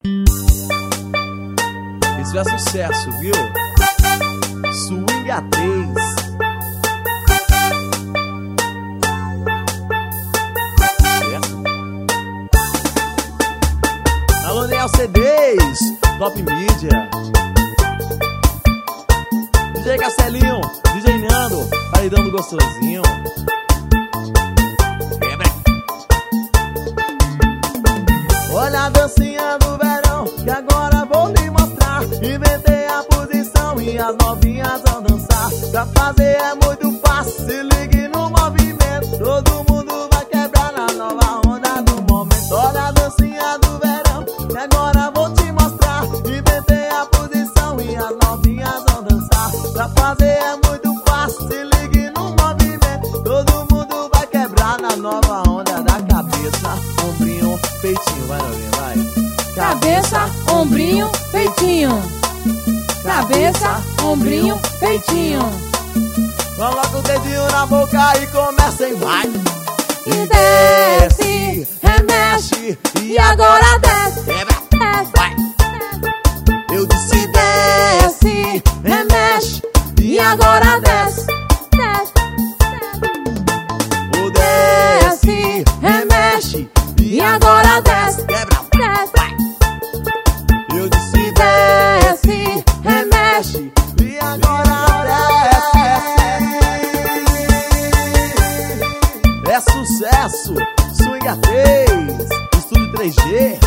Isso é sucesso, viu? Swing a 3. Alô, Nel CDs, Top Mídia, DJ Castelinho, DJ Nando, paredão gostosinho. Quebra. Olha a dancinha do verão, que agora vou lhe mostrar. Inventei a posição e as novinhas vão dançar. Pra fazer é muito fácil, se ligue no movimento. Todo mundo vai quebrar na nova onda do momento. Olha a dancinha do verão, que agora vou te mostrar. Inventei a posição e as novinhas vão dançar. Pra fazer é muito fácil, se ligue no movimento. Todo mundo vai quebrar na nova onda da cabeça, ombrinho, peitinho. Vai, novinha, vai. Cabeça, ombrinho, peitinho. Cabeça, ombrinho, peitinho. Coloca o dedinho na boca e começa em vai. E desce, remexe, e agora desce. Quebra, vai. Eu disse E desce, remexe, e agora desce. o desce, remexe, E agora desce. quebra, vai. Eu disse Desce, remexe, e agora desce. É sucesso, Swing a 3, Estúdio 3G.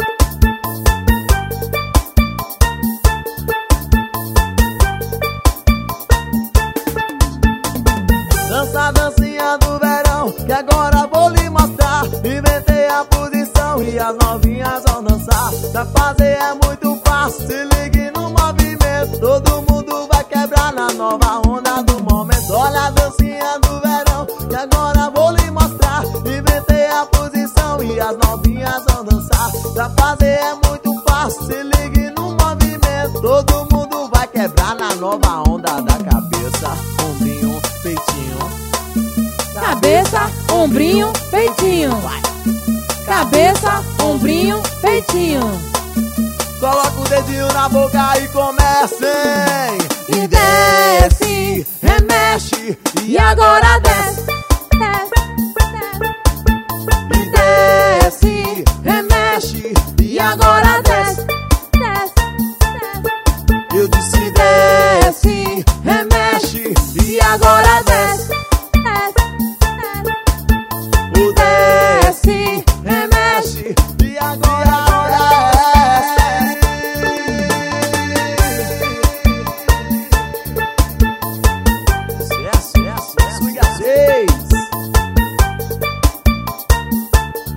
Dança a dancinha do verão, que agora vou lhe mostrar. Inventei a posição e as novinhas vão dançar. Pra fazer é muito fácil, se ligue no movimento. Todo mundo vai quebrar na nova onda do momento. Olha a dancinha do verão, que agora vou lhe mostrar. Inventei a posição e as novinhas vão dançar. Pra fazer é muito fácil, se ligue no movimento. Todo mundo vai quebrar na nova onda da cabeça, ombrinho, peitinho. cabeça, ombrinho, peitinho. Vai. Cabeça, ombrinho, peitinho. Coloca o dedinho na boca e comecem. E desce, remexe, e agora desce. e desce, remexe, E agora desce. Eu disse desce, remexe, E agora desce. o desce, remexe, e agora desce. Sucesso, Swing a 6.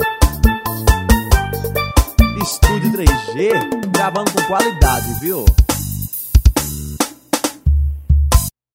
Estúdio 3G, gravando com qualidade, viu?